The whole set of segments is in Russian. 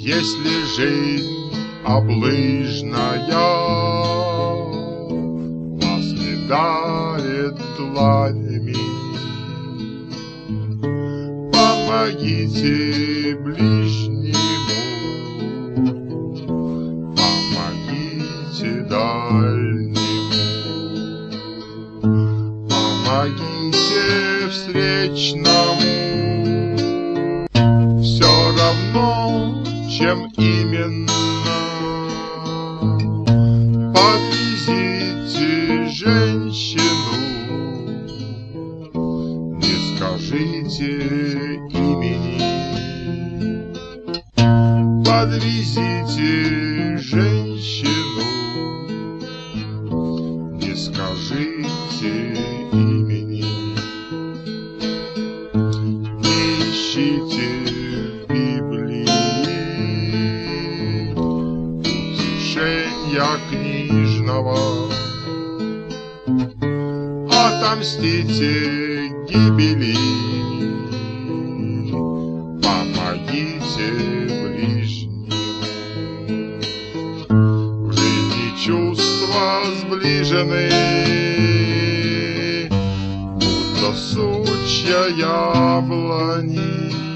Если жизнь облыжная вас не дарит дланями, помогите ближнему, помогите дальнему, помогите встречному. Все равно, чем именно, подвезите женщину, не скажите имени. Подвезите женщину, не скажите имени. Не ищите в Библии утешения книжного, отомстите гибели, помогите ближнему. В жизни чувства сближены, будто сучья яблони.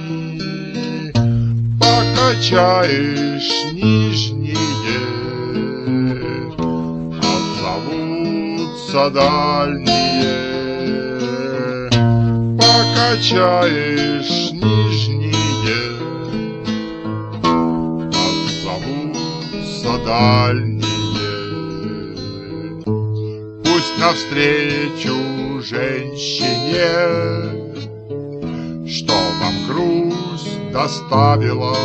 Покачаешь нижние, отзовутся дальние. Покачаешь нижние, отзовутся дальние. Пусть навстречу женщине, что вам грусть доставила,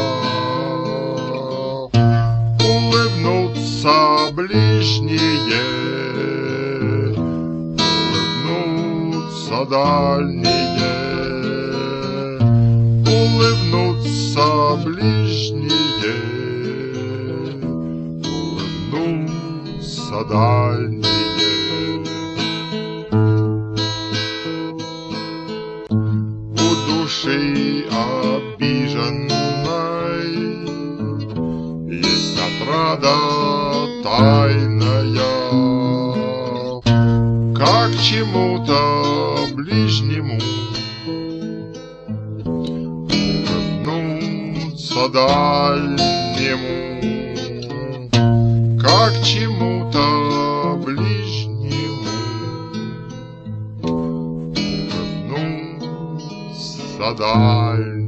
улыбнутся ближние, улыбнутся дальние, улыбнутся ближние, улыбнутся дальние. У души обиженной есть отрада тайная, как чему-то ближнему улыбнуться дальнему, как чему-то ближнему улыбнуться дальнему.